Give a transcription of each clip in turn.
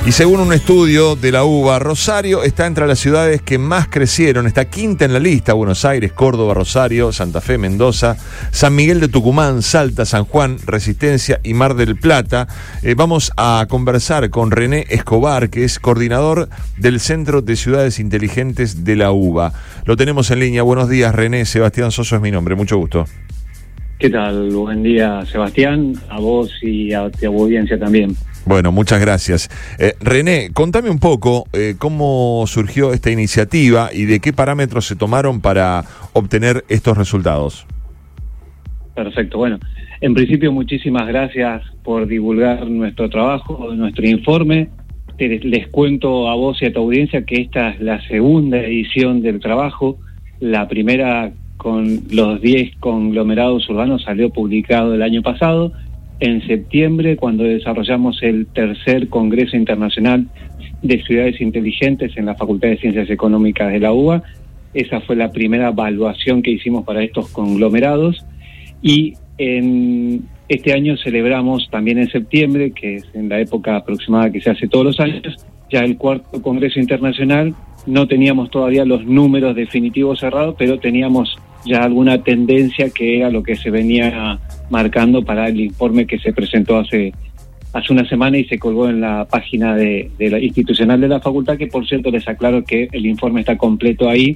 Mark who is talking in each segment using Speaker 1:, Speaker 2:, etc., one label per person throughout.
Speaker 1: Y según un estudio de la UBA, Rosario está entre las ciudades que más crecieron, está quinta en la lista: Buenos Aires, Córdoba, Rosario, Santa Fe, Mendoza, San Miguel de Tucumán, Salta, San Juan, Resistencia y Mar del Plata. Vamos a conversar con René Escobar, que es coordinador del Centro de Ciudades Inteligentes de la UBA. Lo tenemos en línea. Buenos días, René. Sebastián Soso es mi nombre. Mucho gusto.
Speaker 2: ¿Qué tal? Buen día, Sebastián, a vos y a tu audiencia también.
Speaker 1: Bueno, muchas gracias. René, contame un poco cómo surgió esta iniciativa y de qué parámetros se tomaron para obtener estos resultados.
Speaker 2: Perfecto. Bueno, en principio muchísimas gracias por divulgar nuestro trabajo, nuestro informe. Les cuento a vos y a tu audiencia que esta es la segunda edición del trabajo. La primera, con los 10 conglomerados urbanos, salió publicado el año pasado, en septiembre, cuando desarrollamos el tercer Congreso Internacional de Ciudades Inteligentes en la Facultad de Ciencias Económicas de la UBA. Esa fue la primera evaluación que hicimos para estos conglomerados, y en este año celebramos también en septiembre, que es en la época aproximada que se hace todos los años, ya el cuarto Congreso Internacional. No teníamos todavía los números definitivos cerrados, pero teníamos ya alguna tendencia que era lo que se venía marcando para el informe que se presentó hace una semana y se colgó en la página de la institucional de la facultad, que por cierto les aclaro que el informe está completo ahí,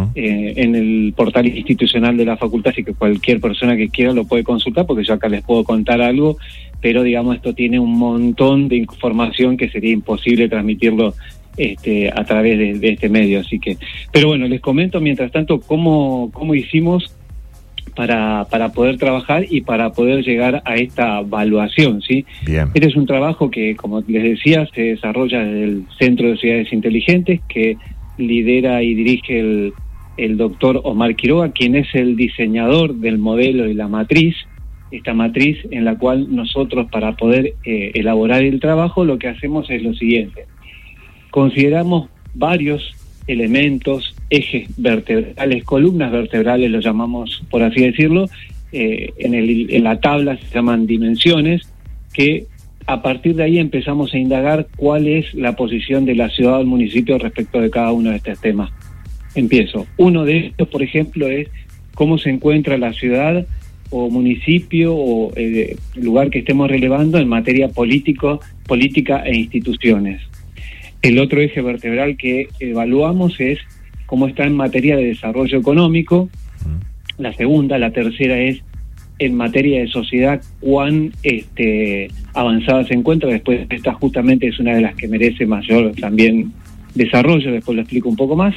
Speaker 2: en el portal institucional de la facultad, así que cualquier persona que quiera lo puede consultar, porque yo acá les puedo contar algo, pero digamos esto tiene un montón de información que sería imposible transmitirlo a través de este medio, así que, pero bueno, les comento mientras tanto cómo hicimos para poder trabajar y para poder llegar a esta evaluación, ¿sí?
Speaker 1: Bien.
Speaker 2: Este es un trabajo que, como les decía, se desarrolla desde el Centro de Ciudades Inteligentes, que lidera y dirige el doctor Omar Quiroga, quien es el diseñador del modelo y la matriz, esta matriz en la cual nosotros, para poder elaborar el trabajo, lo que hacemos es lo siguiente: consideramos varios elementos, ejes vertebrales, columnas vertebrales, lo llamamos, por así decirlo, en la tabla se llaman dimensiones, que a partir de ahí empezamos a indagar cuál es la posición de la ciudad o el municipio respecto de cada uno de estos temas. Empiezo. Uno de estos, por ejemplo, es cómo se encuentra la ciudad o municipio o lugar que estemos relevando en materia política e instituciones. El otro eje vertebral que evaluamos es cómo está en materia de desarrollo económico. La tercera es en materia de sociedad, cuán avanzada se encuentra. Después esta justamente es una de las que merece mayor también desarrollo, después lo explico un poco más.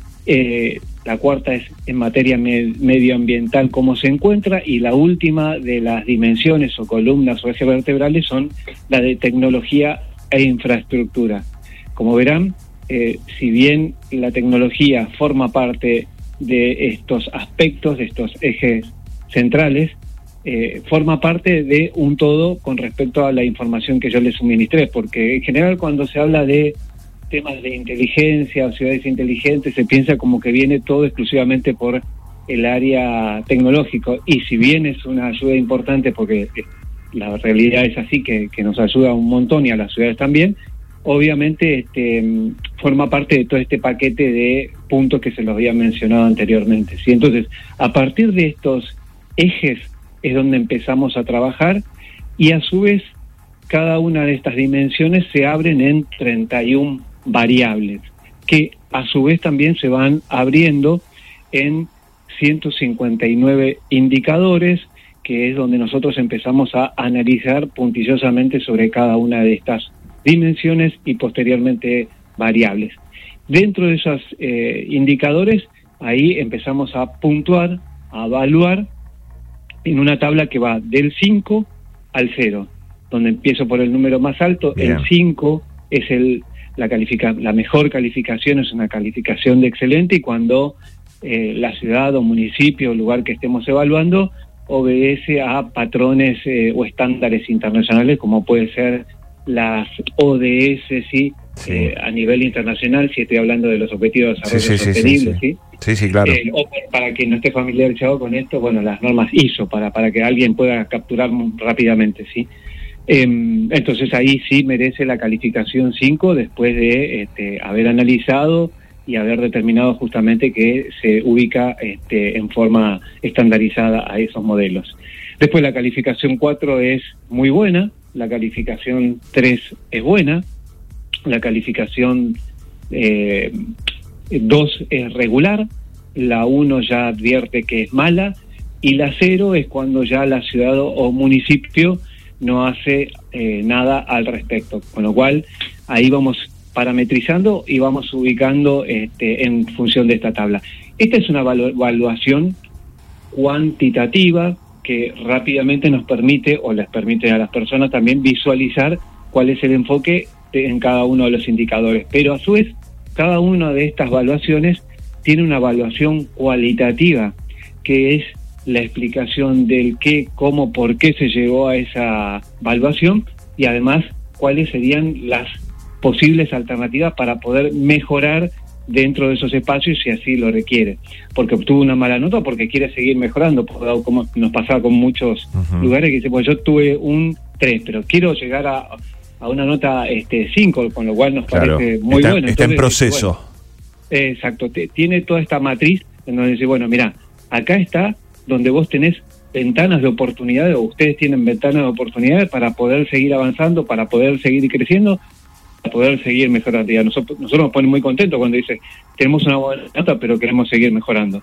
Speaker 2: La cuarta es en materia medioambiental, cómo se encuentra, y la última de las dimensiones o columnas o ejes vertebrales son la de tecnología e infraestructura. Como verán, si bien la tecnología forma parte de estos aspectos, de estos ejes centrales, forma parte de un todo con respecto a la información que yo les suministré, porque en general cuando se habla de temas de inteligencia o ciudades inteligentes se piensa como que viene todo exclusivamente por el área tecnológico, y si bien es una ayuda importante, porque la realidad es así, que nos ayuda un montón y a las ciudades también, obviamente forma parte de todo este paquete de puntos que se los había mencionado anteriormente, ¿sí? Entonces, a partir de estos ejes es donde empezamos a trabajar, y a su vez cada una de estas dimensiones se abren en 31 variables, que a su vez también se van abriendo en 159 indicadores, que es donde nosotros empezamos a analizar puntillosamente sobre cada una de estas dimensiones y posteriormente variables. Dentro de esos indicadores, ahí empezamos a puntuar, a evaluar en una tabla que va del 5 al 0, donde empiezo por el número más alto. Bien. El 5 es la mejor calificación, es una calificación de excelente, y cuando la ciudad o municipio o lugar que estemos evaluando obedece a patrones o estándares internacionales, como puede ser las ODS, ¿sí? A nivel internacional, si estoy hablando de los objetivos de desarrollo sostenible, ¿sí?
Speaker 1: Sí, claro.
Speaker 2: O para quien no esté familiarizado con esto, bueno, las normas ISO, para que alguien pueda capturar rápidamente, ¿sí? Entonces ahí sí merece la calificación 5 después de haber analizado y haber determinado justamente que se ubica en forma estandarizada a esos modelos. Después la calificación 4 es muy buena, la calificación 3 es buena, la calificación 2 es regular, la 1 ya advierte que es mala, y la 0 es cuando ya la ciudad o municipio no hace nada al respecto, con lo cual ahí vamos parametrizando y vamos ubicando en función de esta tabla. Esta es una evaluación cuantitativa que rápidamente nos permite, o les permite a las personas también visualizar cuál es el enfoque en cada uno de los indicadores, pero a su vez cada una de estas evaluaciones tiene una evaluación cualitativa, que es la explicación del qué, cómo, por qué se llegó a esa evaluación, y además cuáles serían las posibles alternativas para poder mejorar dentro de esos espacios si así lo requiere, porque obtuvo una mala nota, porque quiere seguir mejorando, como nos pasaba con muchos lugares que dicen, pues yo tuve un 3, pero quiero llegar a una nota 5, con lo cual nos parece muy bueno.
Speaker 1: Está
Speaker 2: entonces,
Speaker 1: en proceso.
Speaker 2: Bueno, exacto, tiene toda esta matriz en donde dice, bueno, mira, acá está donde vos tenés ventanas de oportunidades, o ustedes tienen ventanas de oportunidades para poder seguir avanzando, para poder seguir creciendo, para poder seguir mejorando. Y nosotros nos pone muy contentos cuando dice, tenemos una buena nota, pero queremos seguir mejorando.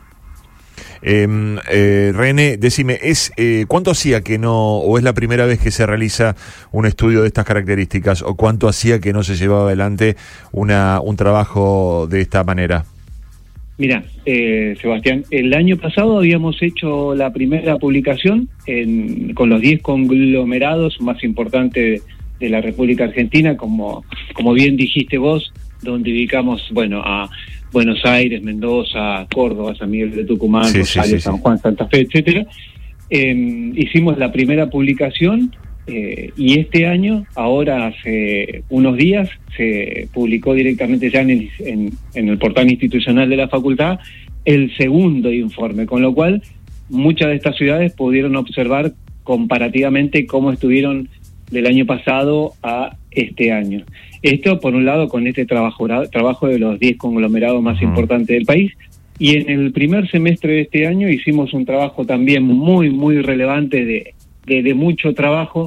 Speaker 1: René, decime, ¿cuánto hacía que no, o es la primera vez que se realiza un estudio de estas características, o cuánto hacía que no se llevaba adelante un trabajo de esta manera?
Speaker 2: Mira, Sebastián, el año pasado habíamos hecho la primera publicación con los 10 conglomerados más importantes de la República Argentina, como bien dijiste vos, donde ubicamos, a Buenos Aires, Mendoza, Córdoba, San Miguel de Tucumán, Rosario, San Juan, Santa Fe, etcétera. Hicimos la primera publicación y este año, ahora hace unos días, se publicó directamente ya en el portal institucional de la facultad el segundo informe, con lo cual muchas de estas ciudades pudieron observar comparativamente cómo estuvieron del año pasado a este año. Esto, por un lado, con este trabajo de los 10 conglomerados más importantes del país, y en el primer semestre de este año hicimos un trabajo también muy, muy relevante de mucho trabajo,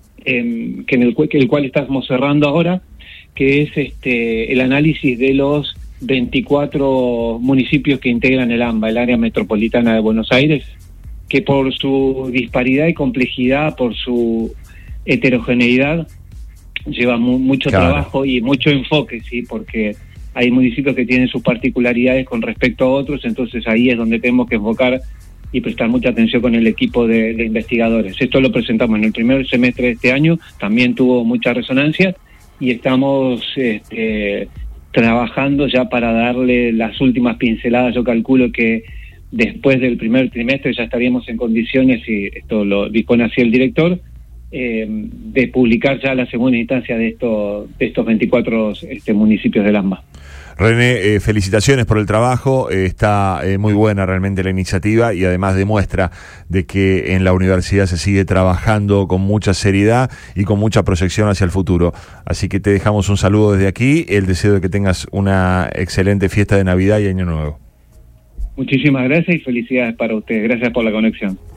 Speaker 2: el cual estamos cerrando ahora, que es el análisis de los 24 municipios que integran el AMBA, el área metropolitana de Buenos Aires, que por su disparidad y complejidad, por su heterogeneidad, lleva mucho trabajo y mucho enfoque, sí, porque hay municipios que tienen sus particularidades con respecto a otros, entonces ahí es donde tenemos que enfocar y prestar mucha atención con el equipo de investigadores. Esto lo presentamos en el primer semestre de este año, también tuvo mucha resonancia, y estamos trabajando ya para darle las últimas pinceladas. Yo calculo que después del primer trimestre ya estaríamos en condiciones, y esto lo dispone así el director, de publicar ya la segunda instancia de estos 24 municipios del AMBA.
Speaker 1: René, felicitaciones por el trabajo, está muy buena realmente la iniciativa, y además demuestra de que en la universidad se sigue trabajando con mucha seriedad y con mucha proyección hacia el futuro. Así que te dejamos un saludo desde aquí, el deseo de que tengas una excelente fiesta de Navidad y Año Nuevo.
Speaker 2: Muchísimas gracias y felicidades para ustedes. Gracias por la conexión.